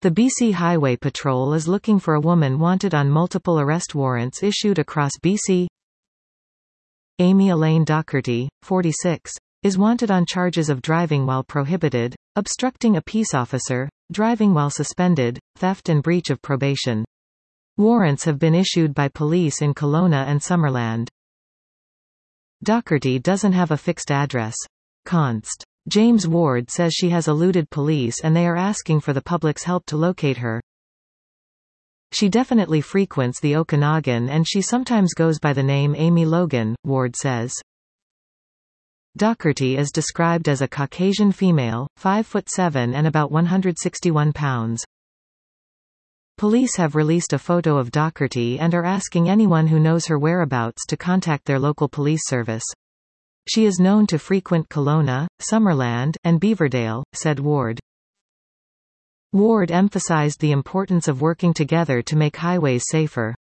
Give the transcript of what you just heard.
The BC Highway Patrol is looking for a woman wanted on multiple arrest warrants issued across BC. Amy Elaine Docherty, 46, is wanted on charges of driving while prohibited, obstructing a peace officer, driving while suspended, theft and breach of probation. Warrants have been issued by police in Kelowna and Summerland. Docherty doesn't have a fixed address. Const. James Ward says she has eluded police and they are asking for the public's help to locate her. She definitely frequents the Okanagan and she sometimes goes by the name Amy Logan, Ward says. Docherty is described as a Caucasian female, 5'7" and about 161 pounds. Police have released a photo of Docherty and are asking anyone who knows her whereabouts to contact their local police service. She is known to frequent Kelowna, Summerland, and Beaverdale, said Ward. Ward emphasized the importance of working together to make highways safer.